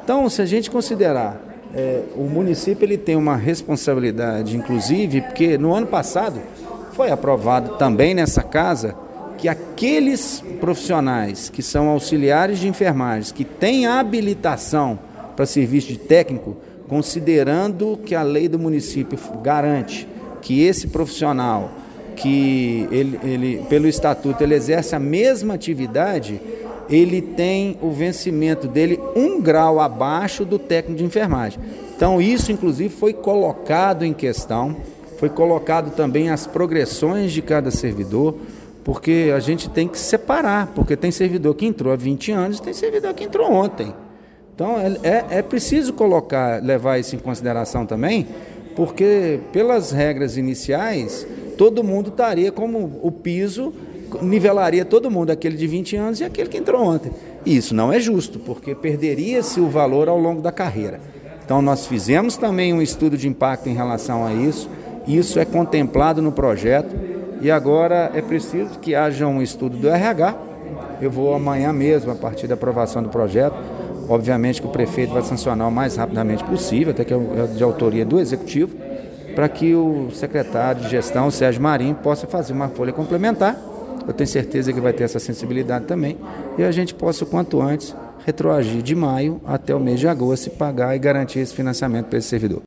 Então, se a gente considerar, o município ele tem uma responsabilidade, inclusive, porque no ano passado foi aprovado também nessa casa que aqueles profissionais que são auxiliares de enfermagem, que têm habilitação para serviço de técnico, considerando que a lei do município garante que esse profissional, que ele pelo estatuto ele exerce a mesma atividade, ele tem o vencimento dele 1 grau abaixo do técnico de enfermagem. Então isso inclusive foi colocado em questão, foi colocado também as progressões de cada servidor, porque a gente tem que separar, porque tem servidor que entrou há 20 anos e tem servidor que entrou ontem. Então é preciso levar isso em consideração também, porque pelas regras iniciais, todo mundo estaria como o piso, nivelaria todo mundo, aquele de 20 anos e aquele que entrou ontem. E isso não é justo, porque perderia-se o valor ao longo da carreira. Então nós fizemos também um estudo de impacto em relação a isso é contemplado no projeto e agora é preciso que haja um estudo do RH. Eu vou amanhã mesmo, a partir da aprovação do projeto, obviamente que o prefeito vai sancionar o mais rapidamente possível, até que é de autoria do Executivo, para que o secretário de gestão, o Sérgio Marinho, possa fazer uma folha complementar. Eu tenho certeza que vai ter essa sensibilidade também, e a gente possa, o quanto antes, retroagir de maio até o mês de agosto e pagar e garantir esse financiamento para esse servidor.